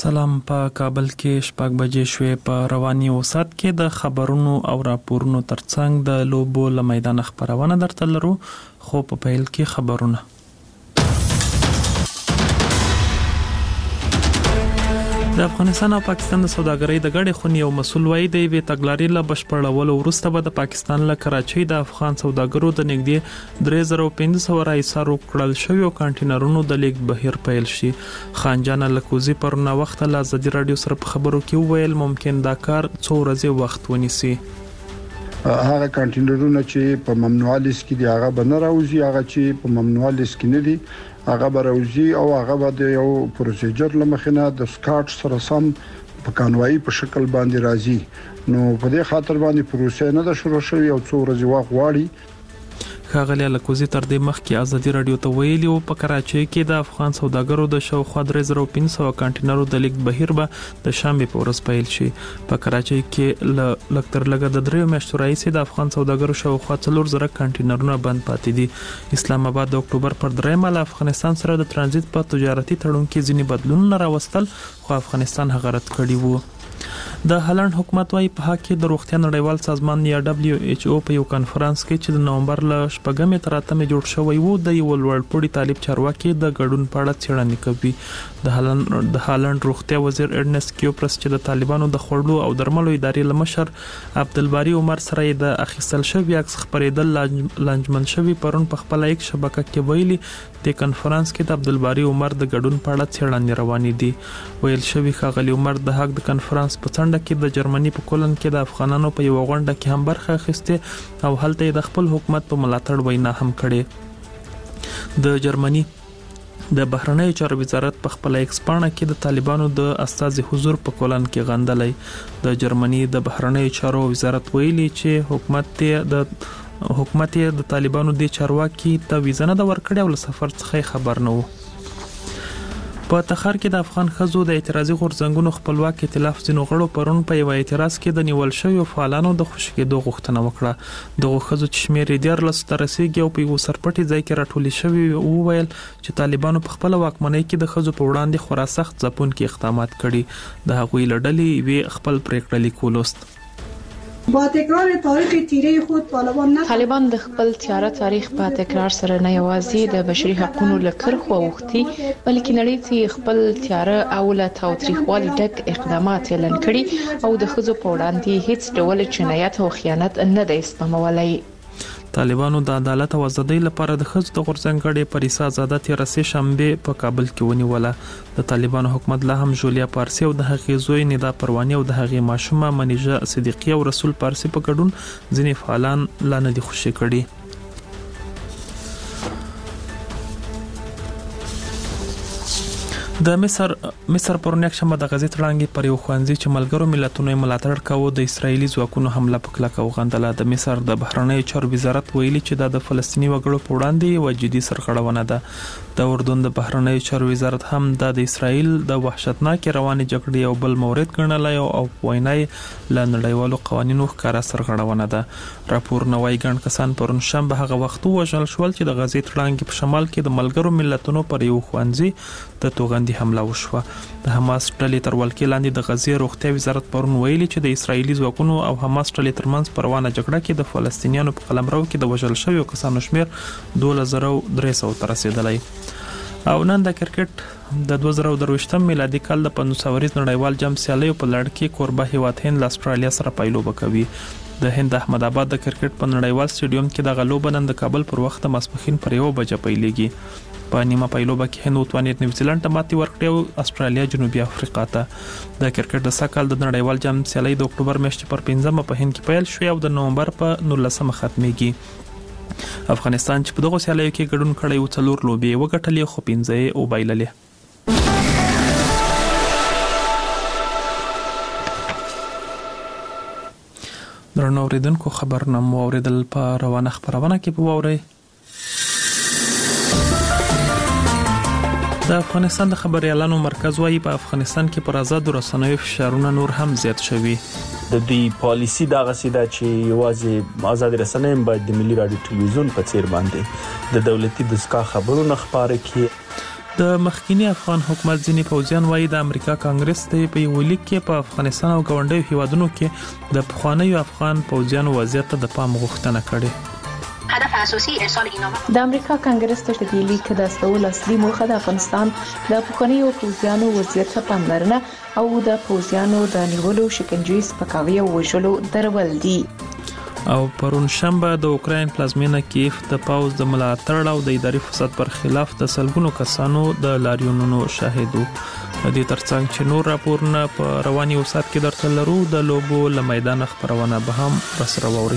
سلام. په کابل کې شپږ بجې شوې. په رواني اوسات کې د خبرونو او راپورونو ترڅنګ د لوبو له میدان خبرونه درته لرو، خو په پیل کې خبرونه. د افغانستان او پاکستان د سوداګرۍ د ګډې خونې یو مسؤل وایي د یوې تګلارې له بشپړولو وروسته به د پاکستان له کراچۍ د افغان سوداګرو د نږدې 3500 راایسارو کړل شویو کانټینرونو د لیږد بهیر پیل شي. خانجان لکوزي پرونه وخت له ازادي رادیو سره په خبرو کې وویل ممکن دا کار څو ورځې وخت ونیسي. هغه کانټینرونه چې په ممنوع لیست کې دي هغه به نه راوځي، هغه چې په ممنوع لیست کې نه دي هغه به راوځي او هغه به د یو پروسیجر لمخینه د سکاټ سره سم په قانوني په شکل باندې راځي. نو په دې خاطر باندې پروسه نه ده شروع شوې او څو ورځې وخت غواړي. خاغلی لکوزي تر دې مخکې ازادي رادیو ته ویلي او په کراچۍ کې د افغان سوداګرو د شاوخوا 3500 کانټینرو د لیږد بهیر به د شنبه په ورځ پیل شي. په کراچۍ کې لکتر لګه د 3 میاشتو راهیسې د افغان سوداګرو شاوخوا 4000 کانټینرونه بند پاتې دي. اسلام آباد د اکتوبر پر 3 له افغانستان سره د ترانزیت په تجارتي تړون کې ځینې بدلونونه راوستل، خو افغانستان هغه رد کړی وو. د هالند حکومت وايي په حق کې د روغتیا نړیوال سازمان یا WHO په یو کانفرنس کې چې د نومبر له 8 تر 8 جوړ شوی وو د یو لوړپوړي طالب چارواکي د ګډون په اړه څېړنې کوي. د هالند روغتیا وزیر ایرنست کیوپرس چې د طالبانو د خوړو او درملو ادارې لمشر عبدالباری عمر سره د اخیستل شوی عکس خبرېدل لانجمن شوی پرون په خپل یک شبکه کې ویلي د کانفرنس کې د عبدالباری عمر د ګډون په اړه څېړنې روانې دي. ویل شوی ښاغلی عمر د حق د کانفرنس په څنډه کې د جرمني په کولن کې د افغانانو په یو غونډه کې هم برخه اخیسته او هلته د خپل حکومت په ملاتړ وینا هم کړې. د جرمني د بهرنیو چارو وزارت په خپل ایکس پاڼه کې د طالبانو د استازي حضور په کولن کې غندلې. د جرمني د بهرنیو چارو وزارت ویلي چې حکومت د طالبانو د چارواکي ته ویزه نه ورکړې او له سفر څخه خبر نه و. په تخار کې د افغان ښځو د اعتراضي غورځنګونو خپلواک ائتلاف ځینو غړو پرون په یو اعتراض کې د نیول شویو فعالانو د خوشي کېدو غوښتنه وکړه. دغه ښځو چې شمېر یې 14 ته رسیدي او په یو سرپټي ځای کې راټولې شوي وویل چې طالبانو په خپل واکمنۍ کې د ښځو په وړاندې خورا سخت ځپونکي اقدامات کړي. د هغوی له ډلې وی خپل پریکړه لیک ولوست. با تکرار تاریخ تیره خود طالبان د خپل تیاره تاریخ په تکرار سره نه یوازې د بشري حقوقو لکر خو وختي بلکې نړۍ ته خپل تیاره او له تاوتریخوالي ډک اقدامات اعلان کړي او د ښځو په وړاندې هیڅ ډول جنایت او خیانت نه دی سپمولای. طالبانو د عدالت او ازادۍ لپاره د ښځو د غورځنګړې پریسا آزاده 13 شنبه په کابل کې ونیوله. د طالبانو حکومت لا هم جولیا پارسی او د هغې زوی ندا پروانی او د هغې ماشومه منیژه صدیقی او رسول پارسی په ګډون ځینې فعالان لا نه دي خوشي کړي. د مصر پرون یک شنبه د غزې تړانګې پر یو ښوونځي چې ملګرو ملتونو ملاتړ کاوه د اسرایلی ځواکونو حمله په کلکه وغندله. د مصر د بهرنیو چارو وزارت ویلي چې د فلسطینی وګړو په وړاندې یو جدي سرغړونه ده. د اردن د بهرنیو چارو وزارت هم د اسرایل د وحشتناک رواني جګړې یو بل مورد ګڼلی او وینای له نړیوالو قوانینو ښکارا سرغړونه ده. راپور نوای ګڼ کسان پرون شنبه هغه وخت وژل شول چې د غزې تړانګې په شمال کې د ملګرو ملتونو پر یو ښوونځي د توغندي حمله وشوه. د حماس ډلې تر ولکې لاندې د غزې روغتیا وزارت پرون ویلي چې د اسرایلی ځواکونو او حماس ډلې ترمنځ په روانه جګړه کې د فلسطینیانو په قلمرو کې د وژل شویو کسانو شمیر 12300 ته رسیدلی. او نن د کرکټ د 2023 میلادي کال د 500 ورځ نړیوال جام سیالیو په لړ کې کوربه هیواد هند له استرالیا سره پایلوبه کوي. د هند احمد آباد د کرکټ په نړیوال سټیډیوم کې د غلوبه نن د کابل پر وخت ماسپښین پر 1 بجې پیلېږي. په نیمه پایلوبه کې هند وتوانید نیوزیلند ته ماتې ورکړې او استرالیا جنوبي افریقا ته. د کرکټ د سکهال د نړیوال جام سیالي د اکتوبر میاشتې پر 15 په هند کې پیل شوې او د نومبر په 19 ختمېږي. افغانستان چې په دغه سیالیو کې ګډون کړی و 4 لوبې وګټلې خو 15 او بایللې. درنو اوریدونکو خبرنامه اوریدل په روانه خبرونه کې په ووري. د افغانستان د خبريالانو مرکز وايي په افغانستان کې پر آزاد رسنیو فشارونه نور هم زیات شوي. د دې پالیسی دا غسیده چې یوازې آزاد رسنۍ باید د ملي رادیو ټلویزیون په څیر باندې د دولتي دستګاه خبرونه خبره کړي. د مخکینی افغان حکومت ځینی پوځیان وایي د امریکا کانګرس ته په یو لیک کې په افغانستان او ګاونډیو هیوادونو کې د پخوانیو افغان پوځیانو وضعیت ته د پام غوښتنه کړې. هدف اساسي ارسال اینامه د امریکا کانګرس ته د لیک د استول اصلي موخه د افغانستان د پخوانیو پوځیانو وضعیت ته پاملرنه او د پوځیانو د نیولو شکنجې سپکاوي او وژلو درول دي. او پرون شنبه د اوکراین پلازمینه کیف د پاوز د ملاتړ او د اداري فساد پر خلاف د سلګونو کسانو د لاریونونو شاهدو. د دې ترڅنګ چې نور راپورونه په رواني وسات کې درته لرو د لوبو له میدان خبرونه به هم راسره ووري.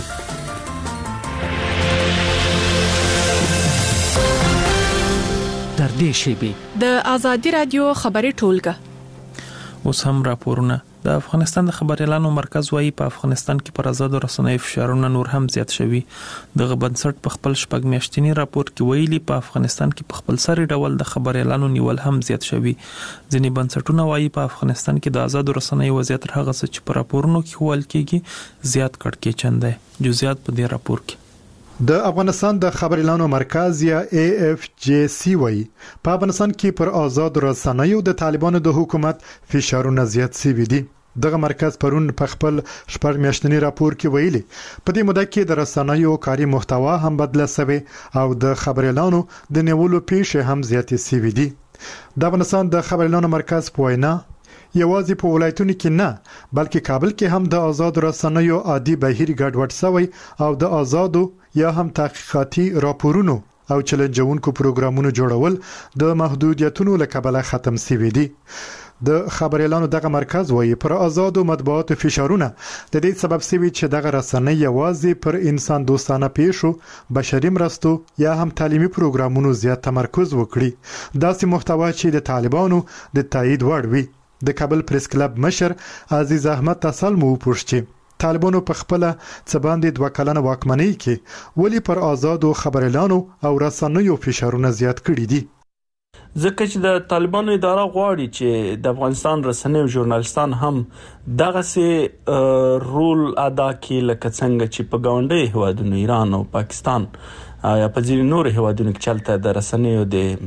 در دې شیبه د ازادي رادیو خبري ټولګه اوس هم راپورونه. د افغانستان د خبريالانو مرکز وايي په افغانستان کې پر آزاد رسنیو فشارونه نور هم زیات شوي. دغه بنسټ په خپل شپږ میاشتنی راپور کې ویلي په افغانستان کې په خپل سری ډول د خبريالانو نیول هم زیات شوي. ځینې بنسټونه وايي په افغانستان کې د آزاد رسنیو وضعیت هغه څه چې په راپورونو کې ویل کېږي زیات کړکېچن دی. جزئیات په دې راپور کې. د افغانستان د خبريالانو مرکز یا AFJC وایي په افغانستان کې پر آزاد رسنیو د طالبانو د حکومت فشارونه زیات شوي دي. دغه مرکز پرون په خپل شپږ میاشتنی راپور کې ویلي په دې موده کې د رسنیو کاري محتوا هم بدله شوی او د خبريالانو د نیولو پیښې هم زیاتې شوي دي. د افغانستان د خبريالانو مرکز په وینا یوازې په ولایتونو کې نه بلکې کابل کې هم د آزاد رسنیو عادي بهیر ګډوډ شوی او د آزادو یا هم تحقیقاتي راپورونو او چیلنجونکو پروګرامونو جوړول د محدودیتونو له کبله ختم شوي دي. د خبريالانو دغه مرکز وایي پر آزادو مطبوعاتو فشارونه د دې سبب شوي چې دغه رسنۍ یوازې پر انسان دوستانه پیښو، بشري مرستو یا هم تعلیمي پروګرامونو زیات تمرکز وکړي. داسې محتوا چې د طالبانو د تایید وړ وي. د کابل پریس کلب مشر عزیز احمد تسل مو پوښتنه طالبانو په خپل څه باندې 2 کلنه واکمنۍ کې ولی پر آزادو خبريالانو او رسنیو فشارونه زیات کړي دي. ځکه چې د طالبانو اداره غواړي چې د افغانستان رسنۍ او ژورنالستان هم دغه سي رول ادا کړي لکه څنګه چې په ګاونډي هیوادونو ایران او پاکستان یا په ځینو نور هیوادونو کې چلته د رسنیو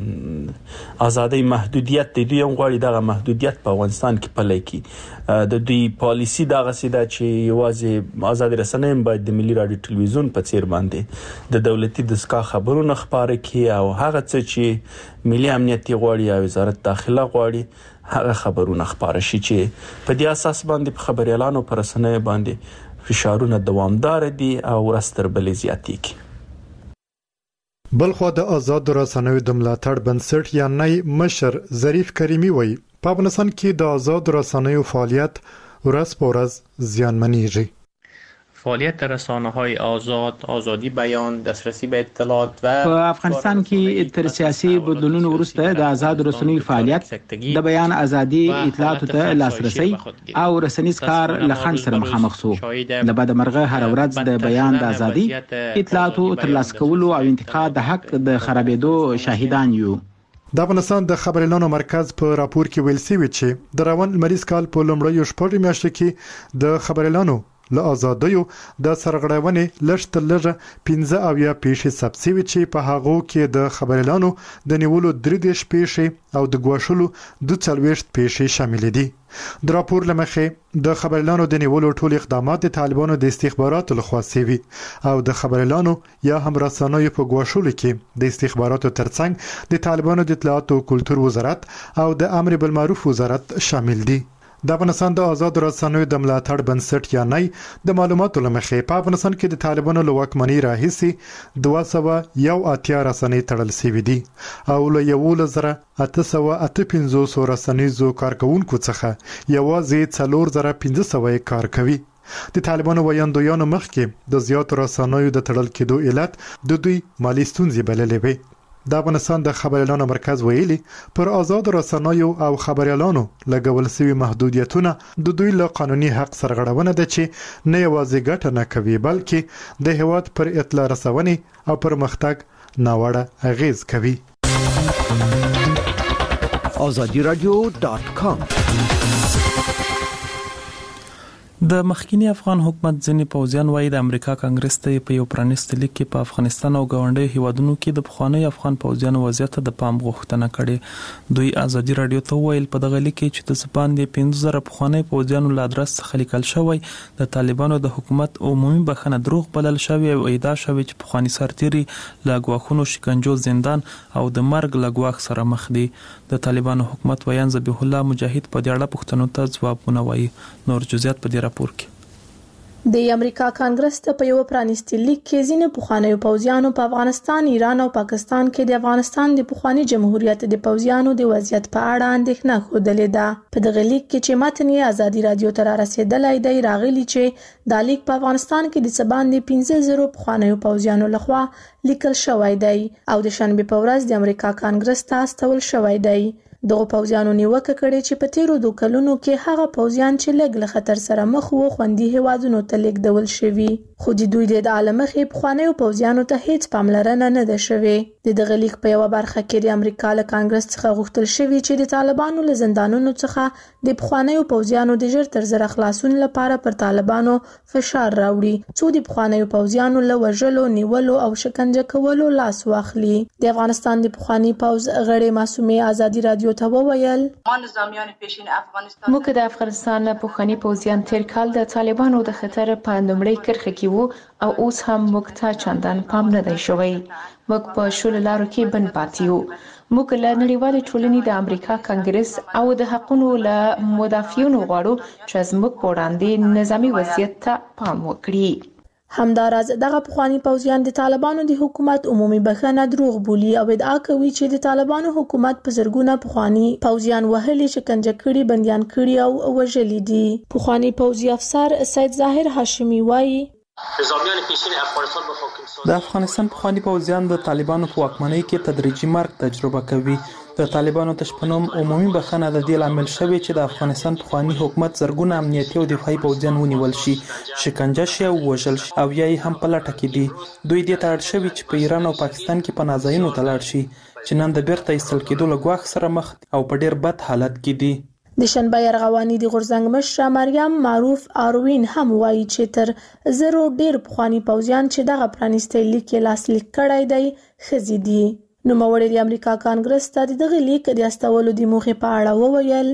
د ازادۍ محدودیت دی. دوی هم غواړي دغه محدودیت په افغانستان کې پلي کړي. د دوی پالیسی دغه سیده چې یوازې آزاد رسنۍ باید د ملي رادیو ټلویزیون په څیر باندې د دولتي دستګاه خبرونه خبرې کړي او هغه څه چې ملي امنیت غواړي او وزارت داخله غواړي هغه خبرونه خبره شي چې په دې اساس باندې په خبريالانو پر رسنۍ باندې فشارونه دوامدار دي او ورستر بلې زیاتېږي. بلخو د آزاد رسنیو د ملاتړ بنسټ یا نای مشر ظریف کریمی وایي په افغانستان کې د آزاد رسنیو فعالیت ورځ په ورځ زیانمنېږي. فعالیت رسانه‌های آزاد، آزادی بیان، دسترسی به اطلاعات و په افغانستان کې تر سیاسي بدلونونو وروسته د آزاد رسنیو فعالیت د بیان ازادي، اطلاعات ته لاسرسي او رسنیز کار له خنډ سره مخامخ شو. د بدمرغه هر ورځ د بیان د ازادي، اطلاعات تر لاسه کولو او انتقاد د حق د خرابېدو شاهدان یو. د افغانستان د خبريالانو مرکز په راپور کې ویل شوی چې د روان مریض کال په لومړیو شپږ میاشتو کې د خبريالانو له آزادیو د سرغړونې لږ لږه 15 او یا پیښې ثبت شوي چې په هغو کې د خبريالانو د نیولو 3 پیښې او د ګواښلو 42 پیښې شامل دي. د راپور لمخې د خبريالانو د نیولو ټول اقدامات د طالبانو د استخباراتو لخوا شوي او د خبريالانو یا هم رسنیو په ګواښلو کې د استخباراتو ترڅنګ د طالبانو د اطلاعات او کلتور وزارت او د امر بالمعروف وزارت شامل دي. د افغانستان د آزاد رسنیو د ملاتړ بنسټ یا نای د معلوماتو لمخې په افغانستان کې د طالبانو له واکمنۍ راهیسې 281 رسنۍ تړل شوې دي او له 1858 رسنیزو کارکونکو څخه یوازې 4500 کار کوي. د طالبانو ویاندویانو مخکې د زیاتو رسنیو د تړل کېدو علت د دوی مالي ستونزې بللې وې. د افغانستان د خبريالانو مرکز ویلي پر آزاد رسنیو او خبريالانو لګول شوی محدودیتونه د دوی له قانوني حق سرغړونه ده چې نه یوازې ګټه نه کوي بلکې د هیواد پر اطلاع رسونې او پرمختګ ناوړه اغیز کوي. azadiradio.com د مخکینی افغان حکومت ځینې پوځیان وایي د امریکا کانګرس ته په یو پرانیست لیک کې په افغانستان او ګاونډي هیوادونو کې د پخوانی افغان پوځیانو وضعیت د پام غوښتنه کړې. دوی ازادي رادیو ته ویل په دغه لیک کې چې د سپان د 15000 پخوانی پوځیانو له ادرس څخه لیکل شوی د طالبانو د حکومت عمومي بخښنه دروغ بلل شوی او ادعا شوی چې پخوانی سرتیري له ګواښونو شکنجو زندان او د مرګ له ګواښ سره مخ دي. د طالبانو حکومت ویان ذبیح الله مجاهد په دې اړه پوښتنو ته ځوابونه وایي. نور جزئیات په دې راپور کې. د امریکا کانګرس ته په یو پرانیستي لیک کې ځینې پخوانیو پوځیانو په افغانستان، ایران او پاکستان کې د افغانستان د پخوانی جمهوریت د پوځیانو د وضعیت په اړه اندېښنه ښودلې ده. په دغه لیک کې چې متن یې ازادي رادیو ته رسیدلی دی راغلی چې د لیک په افغانستان کې د سباندې 15000 پخوانیو پوځیانو لخوا لیکل شوی دی او د شنبه په ورځ د امریکا کانګرس ته استول شوی دی. دغه پوځیانو نیوکه کړې چې په تیرو 2 کلونو کې هغه پوځیان چې لږ له خطر سره مخ وو خوندي هیوادونو ته لیږدول شوي، خو د دوی د عالمخې پخوانیو پوځیانو ته هیڅ پاملرنه نه ده شوې. د دغه لیک په یو برخه کې د امریکا له کانګرس څخه غوښتل شوی چې د طالبانو له زندانونو څخه د پخوانیو پوځیانو د ژر تر ژره خلاصون لپاره پر طالبانو فشار راوړي څو د پخوانیو پوځیانو له وژلو، نیولو او شکنجه کولو لاس واخلي. د افغانستان د پخوانی پوځ غړي معصومه ازادي رادیو ته وویل موږ د افغانستان پخوانی پوځیان تیر کال د طالبانو د خطر په لومړۍ کرښه کې وو او اوس هم موږ ته چندان پام نه دی شوی. موږ په شول لارو کې بند پاتې یو. موږ له نړیوالې ټولنې د امریکا کانګرس او د حقوقو له مدافعینو غواړو چې زموږ په وړاندې نظامی وضعیت ته پام وکړي. همداراز دغه پخوانی پوځیان د طالبانو د حکومت عمومي بخښنه دروغ بولي او ادعا کوي چې د طالبانو حکومت په زرګونه پخوانی پوځیان وهلي، شکنجه کړي، بنديان کړي او وژلي دي. پخوانی پوځي افسر سید ظاهر هاشمي وایي د افغانستان پخوانی پوځیان د طالبانو په واکمنۍ کې تدریجي مرګ تجربه کوي. د طالبانو تشپنوم عمومي بخښنه د دې لامل شوی چې د افغانستان پخوانی حکومت زرګونه امنیتي او دفاعي پوځیان ونیول شي، شکنجه شي او وژل شي او یا یې هم په لټه کې دي. دوی دې ته اړ شوي چې په ایران او پاکستان کې پناه ځایونو ته لاړ شي چې نن د بیرته ایستل کېدو له ګواښ سره مخ او په ډیر بد حالت کې دي. د شنبه یرغوانی د غورځنګ مشره مریم معروف آروین هم وایي چې تر 0 ډیر پخوانی پوځیان چې دغه پرانیستی لیک یې لاسلیک کړی دی ښځې دي. نوموړي د امریکا کانګرس ته دغه لیک د استولو د موخې په اړه وویل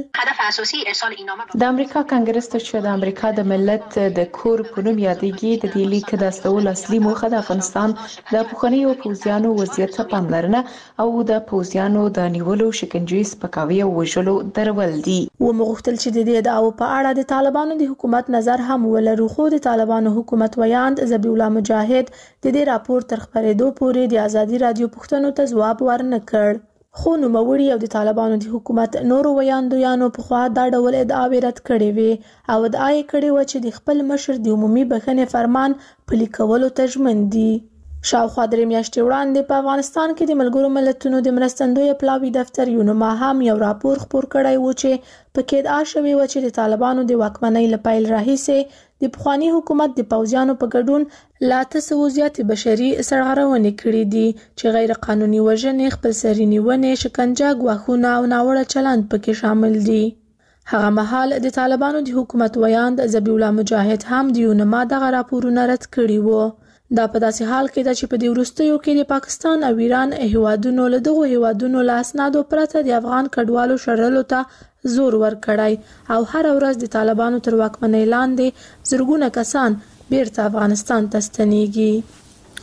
د امریکا کانګرس ته چې د امریکا د ملت د کور په نوم یادېږي د دې لیک د استولو اصلي موخه د افغانستان د پخوانیو پوځیانو وضعیت ته پاملرنه او د پوځیانو د نیولو، شکنجې، سپکاوي او وژلو درول دي. ومغوښتل چې د دې ادعاو په اړه د طالبانو د حکومت نظر هم ولرو، خو د طالبانو حکومت ویاند ذبیح الله مجاهد د دې راپور تر خبرېدو پورې د ازادي رادیو پوښتنو ته جواب ورنه کړ. خو نوموړي او د طالبانو د حکومت نورو ویاندویانو په خوا دا ډول ادعاوې رد کړې وې او ادعا یې کړې وه چې د خپل مشر د عمومي بخښنې فرمان پلي کولو ته ژمن دي. شاوخوا 3 میاشتې وړاندې په افغانستان کې د ملګرو ملتونو د مرستندوی پلاوي دفتر یونما هم یو راپور خپور کړی و چې پکې ادعا شوې وه چې د طالبانو د واکمنۍ له پیل راهیسې د پخوانی حکومت د پوځیانو په ګډون لا 300 زیاتې بشري سرغړونې کړې دي چې غیر قانوني وژنې، خپلسري نیونې، شکنجه، ګواښونه او ناوړه چلند پکې شامل دي. هغه مهال د طالبانو د حکومت ویاند ذبیح الله مجاهد هم د یونما دغه راپورونه رد کړي وو. دا په داسې حال کې ده چې په دې وروستیو کې د پاکستان او ایران هیوادونو له دغو هیوادونو له اسنادو پرته د افغان کډوالو شړلو ته زور ورکړی او هر ورځ د طالبانو تر واکمنۍ لاندې زرګونه کسان بیرته افغانستان ته ستنېږي.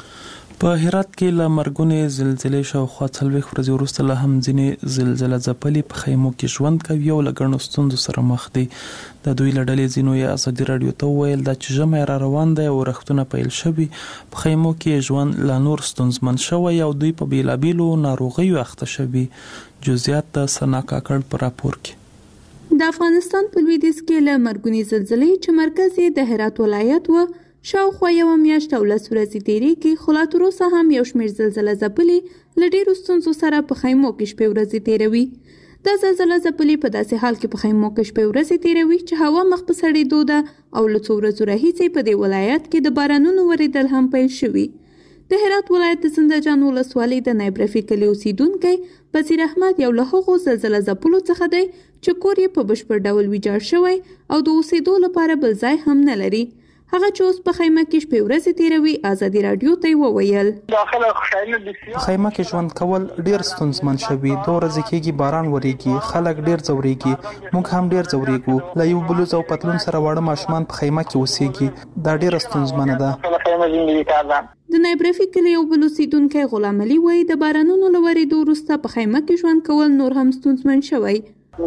په هرات کې له مرګونې زلزلې شاوخوا 40 ورځې وروسته له هم ځینې زلزله ځپلي په خیمو کې ژوند کوي او له ګڼو ستونزو سره مخ دي. د دوی له ډلې ځینو یې ازادي رادیو ته وویل دا چې ژمی را روان دی او رختونه پیل شوي، په خیمو کې ژوند لا نور ستونزمن شوی او دوی په بیلابیلو ناروغیو اخته شوي. جزئیات د سنا کاکړ په راپور کې. د افغانستان په لویدیځ کې له مرګونې زلزلې چې مرکز یې د هرات ولایت و شاوخوا یو میاشت او 10 ورځې تیریږي، خو لا تر اوسه هم یو شمېر زلزله ځپلي له ډېرو ستونزو سره په خیمو کې شپې ورځې تیروي. دا زلزله ځپلي په داسې حال کې په خیمو کې شپې ورځې تیروي چې هوا مخ په سړېدو ده او له څو ورځو راهیسې په دې ولایت کې د بارانونو ورېدل هم پیل شوي. د هرات ولایت د زندهجان ولسوالۍ د نایب رفیق کلي اوسیدونکی بصیر احمد یو له هغو زلزله ځپلو څخه دی چې کور یې په بشپړ ډول ویجاړ شوی او د اوسېدو لپاره بل ځای هم نه لري. هغه چې اوس په خیمه کې شپې ورځې تیروي ازادي راډیو ته وویل په خیمه کې ژوند کول ډیر ستونزمن شوي. دوه ورځې کېږي باران وریږي، خلک ډیر ځورېږي، موږ هم ډیر ځورېږو. له یو بلوز او پتلون سره واړه ماشومان په خیمه کې اوسېږي. دا ډیره ستونزمنه ده. د نایب رفیق کلي یو بل اوسیدونکی غلام علي وایي د بارانونو له ورېدو وروسته په خیمه کې ژوند کول نور هم ستونزمن شوی.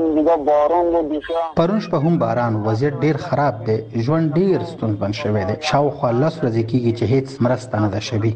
پرون شپه هم باران وضعیت ډیر خراب دی. ژوند ډیر ستونزمن شوی دی. شاوخوا 10 ورځې کېږي چې هیڅ مرسته نه ده شوې.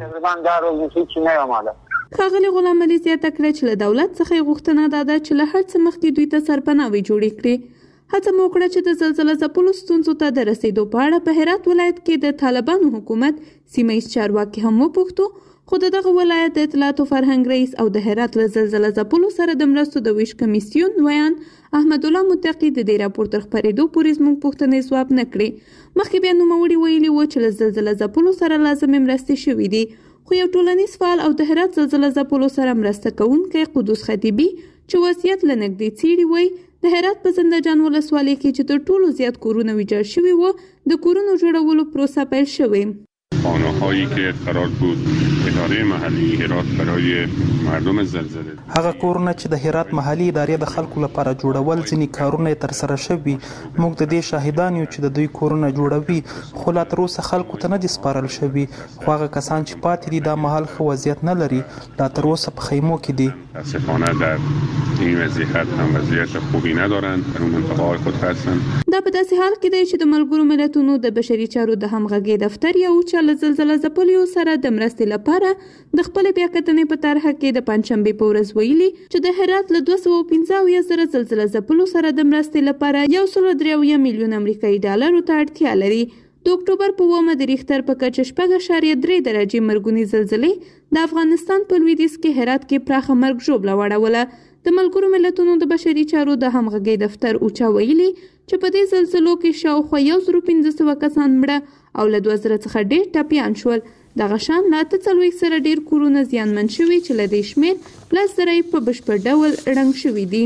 ښاغلي غلام علي زیاته کړه چې له دولت څخه غوښتنه ده چې له هر څه مخکې دوی ته سرپناوي جوړې کړي. هڅه مو وکړه چې د زلزله ځپلو ستونزو ته د رسیدو په اړه په هرات ولایت کې د طالبانو حکومت سیمه ییز چارواکي هم وپوښتو، خو دغه ولایت د اطلاعات او فرهنګ رئیس او د هرات له زلزله ځپلو سره د مرستو د ویش کمیسیون ویان احمد الله متقی د دې راپور تر خپرېدو پورې زموږ پوښتنې ځواب نه کړې. مخکې بیا نوموړي ویلي و چې له زلزله ځپلو سره لازمې مرستې شوې دي، خو یو ټولنیز فعال او د هرات زلزله ځپلو سره مرسته کوونکی قدوس خطیبي چې وضعیت له نږدې څېړي وایي د هرات په زندهجان ولسوالۍ کې چې تر ټولو زیات کورونه ویجاړ شوي وو د کورونو جوړولو پروسه پیل شوې. خانه‌هایی که قرار بود اداره محلی هرات برای مردم زلزله هغه کورونه چې د هرات محلي ادارې د خلکو لپاره جوړول ځینې کارونه تر سره شوي. موږ د دې شاهدان یو چې د دوی کورونه جوړوي، خو لا تر اوسه خلکو ته نه دي سپارل شوي. خو هغه کسان چې پاتې دي دا مهال ښه وضعیت نه لري، لا تر اوسه په خیمو کې دي. متاسفانه در این وضعیت هم وضعیت خوبی ندارند، در اون منطقه‌های خود هستند. دا په داسې حال کې دی چې د ملګرو ملتونو د بشري چارو د همغږۍ دفتر یو چې له زلزله ځپلیو سره د مرستې لپاره د خپلې بیاکتنې په طرحه کې د پنجشنبې په ورځ ویلي چې د هرات له 215 زره زلزله ځپلو سره د مرستې لپاره 1.3 میلیون امریکایي ډالرو ته اړتیا لري. د اکتوبر په 9 د ریختر په کچه 4.3 درجې مرګونې زلزلې د افغانستان په لویدیځ کې هرات کې پراخه مرګ ژوبله واړوله. د ملګرو ملتونو د بشري چارو د همغږۍ دفتر اوچا ویلي چې په دې زلزلو کې شاوخوا 1500 کسان مړه او له 2000 څخه ډېر ټپیان شول. دغه شان له 48 سره ډېر کورونه زیانمن شوي چې له دې شمېر 10 زره په بشپړ ډول ړنګ شوي دي.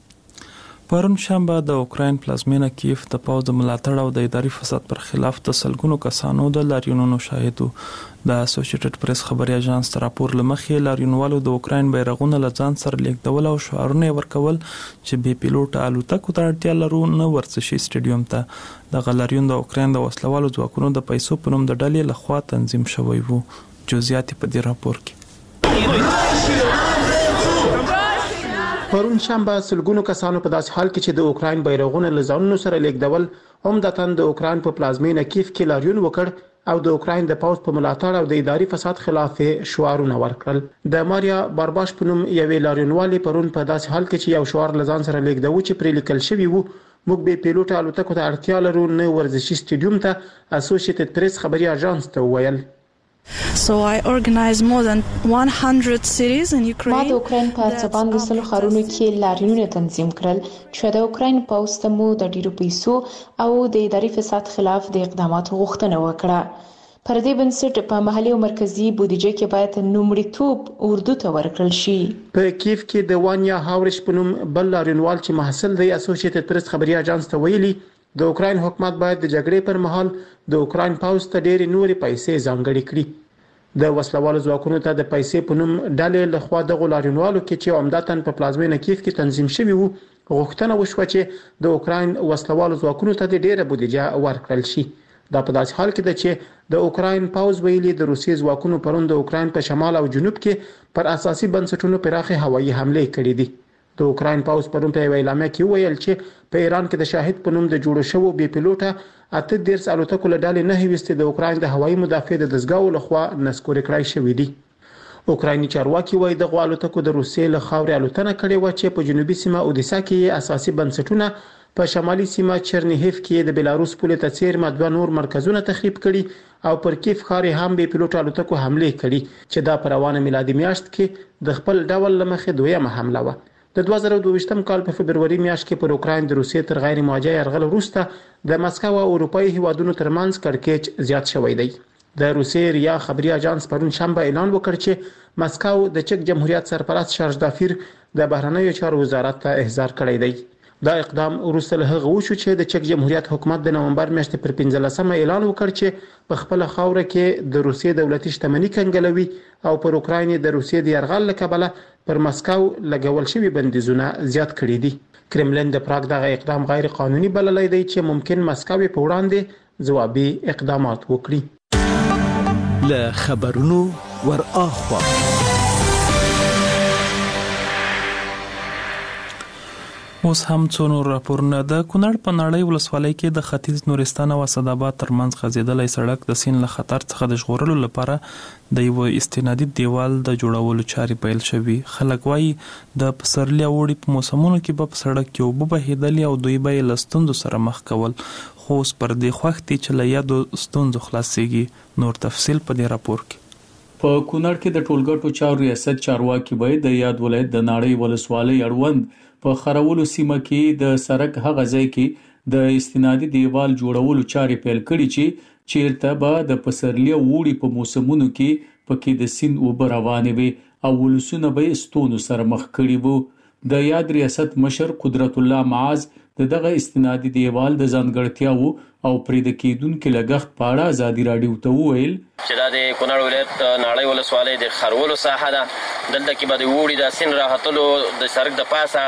پرون شنبه د اوکراین پلازمینه کیف د پوځ د ملاتړ او د اداري فساد پر خلاف د سلګونو کسانو د لاریونونو شاهد وو. د اسوسییټډ پریس خبري اژانس تر راپور لمخې لاریونوالو د اوکراین بیرغونه له ځان سره لیږدول او شعارونه ورکول چې بې پیلوټه الوتکو ته اړتیا لرو نه ورزشي سټیډیوم ته. دغه لاریون د اوکراین د وسلوالو ځواکونو د پیسو په نوم د ډلې لخوا تنظیم شوی وو. جزئیات په دې راپور کې. پرون شنبه سلګونو کسانو په داسې حال کې چې د اوکراین بیرغونه له ځانونو سره لیږدول عمدتاً د اوکراین په پلازمینه کیف کې لاریون وکړ او د اوکراین د پوځ په ملاتړ او د اداري فساد خلاف شعارونه ورکړل. د ماریا بارباش په نوم یوې لاریونوالې پرون په داسې حال کې چې یو شعار له ځان سره لیږدو چې پرې لیکل شوی وو موږ به پیلوټ الوتکو ته اړتیا لرو نه ورزشي سټیډیوم ته اسوسییټډ پریس خبري اژانس ته وویل. So I organized more than 100 cities in Ukraine. ما د اوکراین په ځبان د سلو ښارونو کې لاریونونه تنظیم کړل چې د اوکراین پوځ ته مو د ډیرو پیسو او د اداري فساد خلاف د اقداماتو غوښتنه وکړه. پر دې بنسټ په محلي او مرکزی بودیجه کې باید لومړیتوب اردو ته ورکړل شي. په کیف کې د وانیا هاورش په نوم بل لاریونوال چې محصل دی اسوسییټډ پریس خبري اژانس ته ویلي د اوکراین حکومت باید د جګړې پر مهال د اوکراین پوځ ته ډېرې نورې پیسې ځانګړې کړي. د وسلوالو ځواکونو ته د پیسې په نوم ډلې له خوا د لاریونوالو کې چې عمدتاً په پلازمینه کیف کې تنظیم شوی وو غوښتنه وشوه چې د اوکراین وسلوالو ځواکونو ته د ډیره بودیجه ورکړل شي. دا په داسې حال کې ده چې د اوکراین پوځ ویلي د روسیې ځواکونو پرون د اوکراین په شمال او جنوب کې پر اساسي بنسټونو پراخه هوایي حمله کړې دي. د اوکراین پوځ پرون په اعلامیه کې ویل چې په ایران کې د شاهد په نوم د جوړ شوو بې پیلوټه 8 الوتکو له ډلې نه وستې د اوکراین د هوایي مدافع د دزګاو لخوا نسکور کړای شوې دي. اوکرایني چارواکي وایي د الوتکو د روسیې له خاورې الوتنه کړې و چې په جنوبي سیمه اودیسا کې اساسي بنسټونه په شمالي سیمه چرنیهیف کې د بلاروس پولې ته څیرمه دوه نور مرکزونه تخریب کړي او پر کیف ښار هم بې پیلوټ الوتکو حمله کړي چې دا په روانه میلادي میاشت کې د خپل ډول لمخې دویمه حمله و. د 2022م کال په فبرवरी میاشت کې پر اوکراین د روسیې تر غیر موجه یرغل وروسته د مسکو او اروپאי هیوادونو ترمنځ کړکېچ زیات شوی دی. د روسیې ریا خبري اژانس پرون شنبه اعلان وکړ چې مسکو د چک جمهوریت سرپرست شارژ دافیر د بهرنیو چارو وزارت ته احضار کړی دی. دا اقدام وروسته له هغه وشو چې د چک جمهوریت حکومت د نومبر میاشتې پر 15 اعلان وکړ چې په خپل خاوره کې د روسیې دولتي شتمنۍ کنګلوي او پر اوکراین د روسیې د یرغل لکبله پر مسکو لګول شوی بندیزونه زیات کړي دي. کرملین د پراګ دغه اقدام غیر قانوني بللی دی چې ممکن مسکو په وړاندې ځوابي اقدامات وکړي. له خبرونو ور اخوا اوس هم څو نور راپورونه. د کونړ په نړۍ ولسوالۍ کې د ختیځ نورستان او اسداباد ترمنځ غځېدلې سړک د سیند له خطر څخه د ژغورلو لپاره د یو استنادي دیوال د جوړولو چارې پیل شوې. خلک وایي د پسرلي او وړي په موسمونو کې به په سړک کې اوبه بهېدلې او دوی به یې له ستونزو سره مخ کول، خو اوس پر دې خوښ دي چې له یادو ستونزو خلاصېږي. نور تفصیل په دې راپور کې. په کونړ کې د ټولګټو چارو ریاست چارواکي باید د یاد ولایت د نړۍ ولسوالۍ اړوند په خرولو سیمه کې د سړک هغه ځای کې د استنادي دیوال جوړولو چارې پیل کړي چې چیرته به د پسرلي او وړي په موسمونو کې پکې د سیند اوبه روانې وي او ولسونه به ستونزو سره مخ کړي وو. د یاد ریاست مشر قدرت الله معاذ دغه استنادي دیوال د ځانګړتیاو او پرې د کېدونکو لګښت په اړه ازادي راډیو ته وویل چې دا د کونړ ولایت نړۍ ولسوالۍ د خرولو ساحه ده. دلته کې به د وړي د سیند راهتلو د سړک د پاسه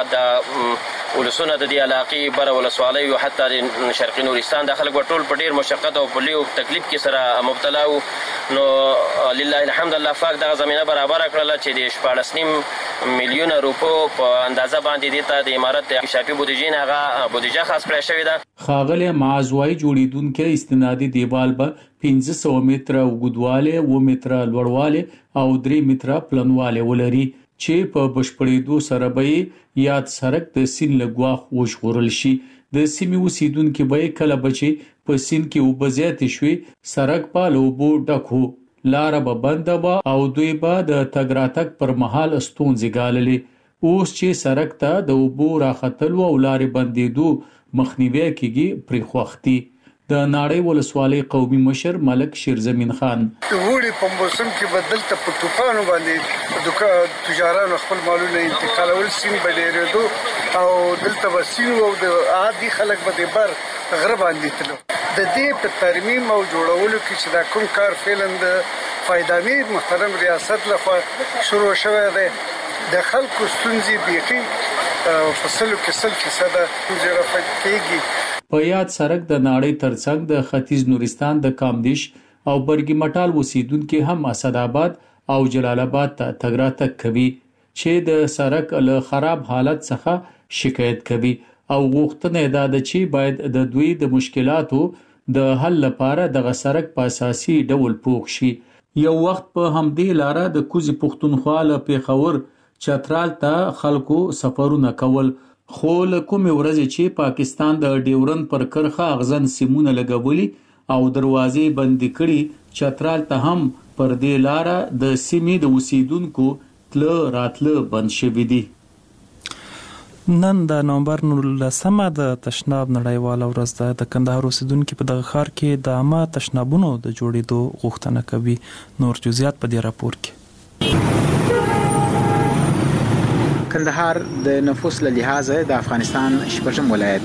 د ولسونه د دې علاقې بره ولسوالۍ او حتی د شرقي نورستان د خلک ټول په ډیر مشقت او په لیو تکلیف کې سره مبتلا وو. نو لله الحمد الله پاک دغه زمينه برابر کړل چې د 14.5 میلیونه روپو په اندازه باندې د امارت د شافي بودیجې هغه بودیجه خاص کړی شوې ده. خاغلی معزوای جوړیدونکو استنادي دیوال به 1500 متره وګدواله، 2 متره لوړواله او 3 متره پلنواله ولري چې په بشپړېدو سره به یاد سړک د سیند له ګواښ وژغورل شي. د سیمې اوسیدونکو به کله بچي په سیند کې وبزیات شوي سړک په لوبو ډکو لار به بند و او دوی به د تګ راتګ پر مهال ستونزې ګاللې. اوس چې سړک ته د اوبو راختلو او لارې بندېدو مخنیوي کېږي پرې خوښتي. د نړۍ ولسوالۍ قومي مشر ملک شیرزمین خان وړي په موسم کې بدلته په طوفانو باندې تجارانو خپل مالونه انتقالول سین بدېرېدو او دلته وسین او د عادي خلک به بر غره باندې تلو. د دې په ترمیم او جوړولو کې چې دا کوم کار فعلا د فایدامي محترم ریاست لخوا شروع شوی دی د خلکو ستونزې بيخي فصلو کې 100% رفع کېږي. په یاد سړک د نړۍ ترڅنګ د ختیځ نورستان د کامدیش او برګی مټال اوسیدونکو هم اسداباد او جلال آباد ته تګ راتګ کوي چې د سړک له خراب حالت څخه شکایت کوي او غوښتنه ده چې باید د دوی د مشکلاتو د حل لپاره د سړک په اساسي ډول پوښ شي. یو وخت په همدې لار د کوزي پښتونخوا له پیښور چترال ته خلکو سفرونه کول، خو له کومې ورځې چې پاکستان د ډیورن پر کرخه اغزن سیمونه لګولي او دروازې بندي کړي، چترال ته هم پر دې لار د سیمې د اوسیدونکو تل راتله بند شوی دي. نن د نومبر 19 د تشناب نړیواله ورځ ده. د کندهار اوسیدونکو په دغه ښار کې د عامه تشنابونو د جوړېدو غوښتنه کوي. نور جزئیات په دې راپور کې. کندهار د نفوس له لحاظه د افغانستان شپږم ولایت.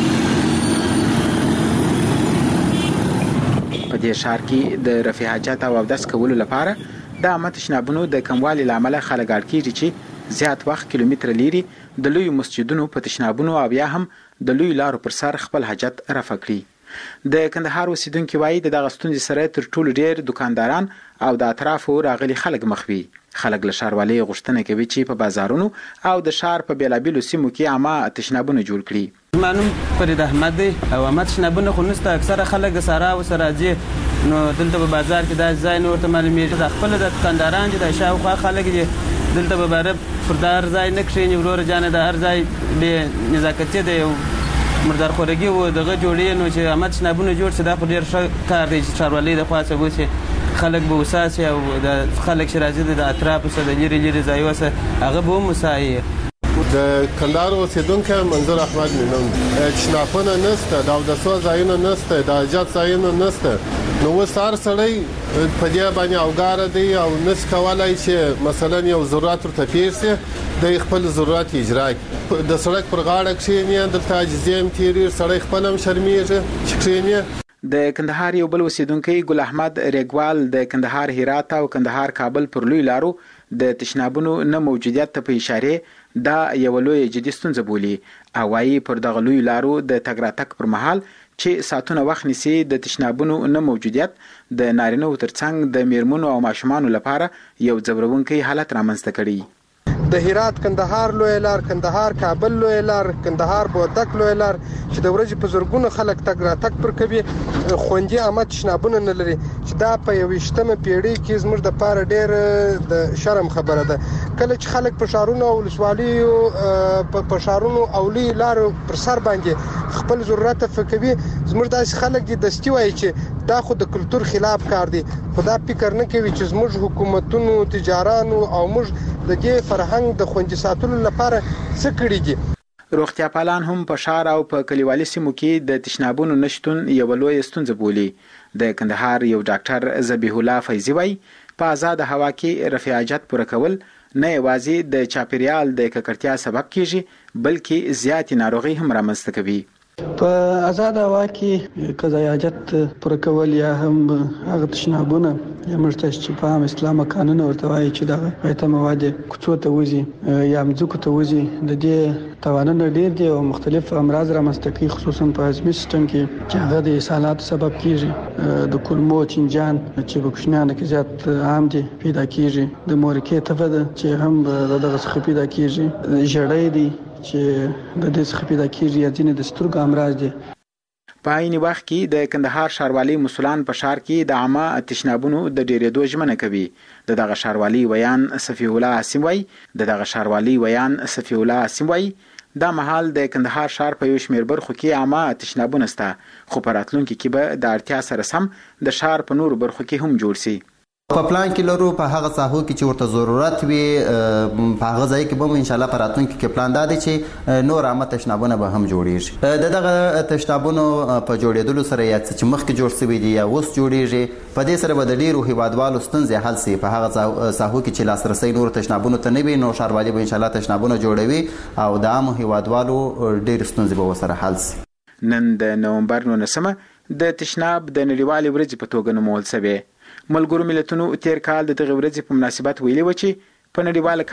په دې ښار کې د رفع حاجت او اودس کولو لپاره د عامه تشنابونو د کموالي لامل خلک اړ کیږي چې زیات وخت کیلومتر لري د لوی مسجدونو په تشنابونو او یا هم د لوی لارو پر سر خپل حاجت رفع کړي. د کندهار اوسیدونکو وایي د دغه ستونزې سره تر ټولو ډیر دکانداران او د اطرافو راغلي خلک مخ وي. خلک له ښاروالۍ غوښتنه کوي چې په بازارونو او د ښار په بیلابیلو سیمو کې عامه تشنابونه جوړ کړي. مانوم فرید احمد دی او عامه تشنابونه خو نشته، اکثره خلک د سارا او سراجي نو دلته په بازار کې دا ځای نور ته معلومیږي. د خپل د دکانداران چې د شاوخوا خلک دي دلته به بار پردار ځای نه کښیني ورور جانه د هر ځای به نزاکت دی او مردار خورګي و دغه جوړې نو چې عامه تشنابونه جوړ شي دا خو ډیر ښه کار دی چې ښاروالۍ د خوا څخه وشي. خلک به وساسي او د خلک شرازي د اطراف سره د لري ځایو سره هغه به مسایي. د کندهار اوسیدونکی منظور احمد مینون تشنابونه نشته، د اودسو ځایونه نشته، د حاجت ځایونه نشته. نو اوس هر سړی په دې باندې اوګاره دی او نس کولای چې مثلا یو ضرورت ورته پیښ شي د خپل ضرورت اجرا کړي. د سړک پر غاړه کښیني دلته عاجزیم تیری سړی خپل هم شرمېږي چې کښیني. د کندهار یو بل اوسیدونکی ګل احمد ریګوال د کندهار هرات او کندهار کابل پر لوی لارو د تشنابونو نه موجودیت ته په اشاره دا یو لوی جدي ستونزه بولي او وايي پر دغه لوی لارو د تګ راتګ پر مهال چې ساتونه وخت نیسي د تشنابونو نه موجودیت د نارینه ترڅنګ د میرمنو او ماشومانو لپاره یو ځورونکی حالت رامنځته کړي. د هرات کندهار لوی لار، کندهار کابل لوی لار، کندهار بودک لوی لار چې د ورځې په زرګونو خلک تګ راتګ پر کوي خوندي عامه تشنابونه نه لري چې دا په 21مه پیړۍ کې زموږ د پاره ډېر د شرم خبره ده. کله چې خلک په شهرونو او ولسوالیو په شهرونو او لوی لارو پر سر باندې خپل ضرورت فکوي، زموږ داسې خلک دي دستي وایي چې دا خو د کلچر خلاف کار دی، خو دا فکر نه کوي چې زموږ حکومتونو تجارانو او موږ د دې فرهنګ د خوندي ساتلو لپاره څه کړی دي. روغتیا پالان هم په شهر او په کلیوالي سیمو کې د تشنابونو نشټون یو لوی ستونزه بولي. د کندهار یو ډاکټر ذبیح الله فیضی وایي په آزاد هوا کې رفع حاجت پوره کول نه یوازې د چاپیریال د ککړتیا سبب کیږي بلکې زیاتې ناروغي هم رامنځته کوي. په آزاد هوا کې قضایي حاجت پوره کول یا هم هغه تشنابونه یا مرتش چې په عام اسلام قانون ورته وایي چې دغه غیرت مواد کوڅو ته وځي یا مځکو ته وځي د دې توانونه ډېر دي او مختلف امراض رامنځته کوي خصوصا په هضمي سیستم کې چې هغه د اسهالاتو سبب کیږي. د کولمو چینجان چې په کوچنیانو کې زیات عام دي پیدا کیږي، د مورکې تبه ده چې هم دغه څخه پیدا کیږي، ژړې دي چې د دې څخه پیدا کیږي یا ځینې د سترګو امراض دي. په عین وخت کې د کندهار ښاروالي مسولان په ښار کې د عامه تشنابونو د ډیرېدو ژمنه کوي. دغه ښاروالي ویان صفی الله سیموي دغه ښاروالي ویان صفی الله سیموي دا مهال د کندهار ښار په یو شمېر برخو کې عامه تشنابونه شته، خو په راتلونکي کې به د اړتیا سره سم د ښار په نورو برخو کې هم جوړ شي. په پلان کې لرو په هغه ساحو کې چې ورته ضرورت وي په هغه ځای کې به ان شاء الله په راتلونکي کې پلان دا دی چې نور عامه تشنابونه به هم جوړیږي. دغه تشنابونو په جوړېدلو سره یا چې مخکې جوړ شوي دي یا اوس جوړیږي په دې سره به د ډیرو هیوادوالو ستونزې حل شي. په هغه ساحو کې چې لاسرسي نور تشنابونو ته نه وي نو ښاروالي به ان شاء الله تشنابونه جوړوي او د عامو هیوادوالو ډیر ستونزې به ورسره حل شي. نن د نومبر 19 د تشناب د نړیوالې ورځې په توګه نومول شوی. ملګرو ملتونو تیر کال د دغه ورځې په مناسبت ویلي و چې په نړیواله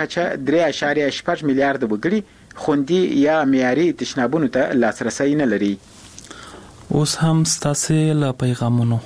کچه 3.8 میلیارد وګړي خوندي یا معیاري تشنابونو ته لاسرسي نه لري. اوس هم ستاسو له پیغامونو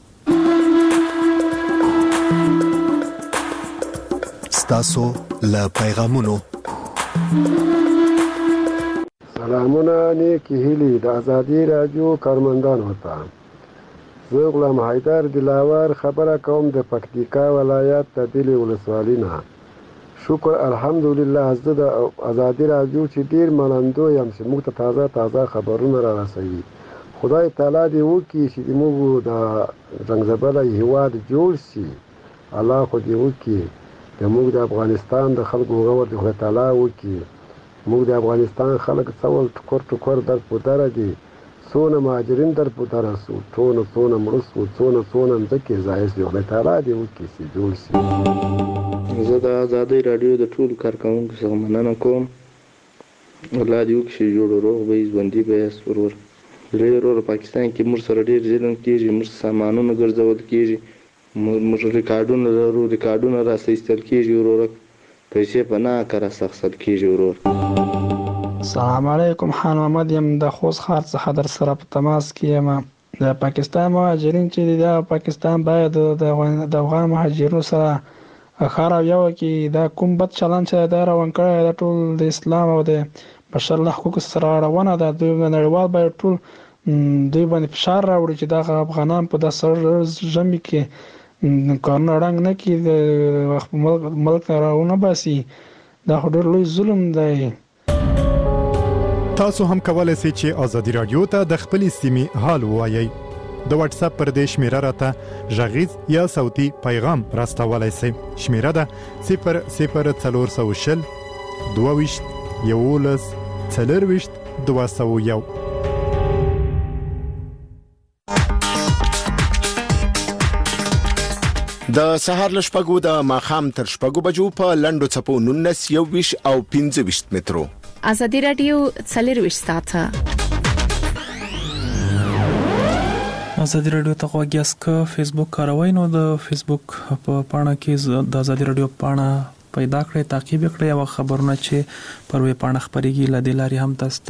سلامونه نیکی هیلی د ازادي رادیو کارمندانو ته. زه غلام حیدر دلاور خبره کوم د پکتیکا ولایت د دلې ولسوالۍ نه. شکر الحمدلله زه د ازادي رادیو چې ډیر منندو یم چې موږ ته تازه خبرونه را رسوي. خدای تعالی دې وکړي چې موږ د زنګزبله هیواد جوړ شي. الله خو دې وکړي چې موږ د افغانستان د خلکو غوړ د خدای تعالی وکړي. موږ د افغانستان خلک څول ټکور در په دره دي څونه مهاجرین در په دره سو څونه مړه سو څونه مځکې ځای سي. خدای تعالی دې وکړي چې جوړ شي. زه د ازادي رادیو د ټولو کارکوونکو څخه مننه کوم. الله دې وکړي چې جوړ روغ به ژوندي به یاست. ورور پاکستان کې موږ سره ډېر ظلم کېږي، موږ سامانونه ګرځول کېږي، موږ ریکارډونه لرو، ریکارډونه راستایستل کېږي، ورور پیسې په ناکاره اخیستل کېږي. ورور السلام علیکم، خان محمد یم د خوست ښار څخه در سره په تماس کې یم. د پاکستان مهاجرین چې دي د پاکستان باید د افغان مهاجرینو سره ښه رویه وکړي. دا کوم بد چلند چې دا روان کړی دا ټول د اسلام او د بشر الله حقوقو سره اړونه ده. دوی نړیوال باید ټول دوی باندې فشار راوړي چې دغه افغانان په داسې ژمي کې کارونه ړنګ نه کړي، د ملک راونه باسي. دا خو ډېر لوی ظلم دی. تاسو هم کولای شئ چې ازادي رادیو ته د خپل سیمې حال ووایئ. د واتس اپ پر دې شمیره راته غږیز یا صوتي پیغام راستولای شئ. شمیره ده 00420 22 201. د سهار له شپږو د ماښام تر شپږو بجو په لنډو څپو 19 21 او 25 مترو. ازادي رادیو 24 ساعته. ازادي رادیو ته غواګیاس ک فیسبوک کاروي نو د فیسبوک په پاڼه کې د ازادي رادیو پاڼه پیدا کړئ، تعقیب کړئ او خبرونه چې پر وې پاڼه خبريږي لدې لاري هم تاسو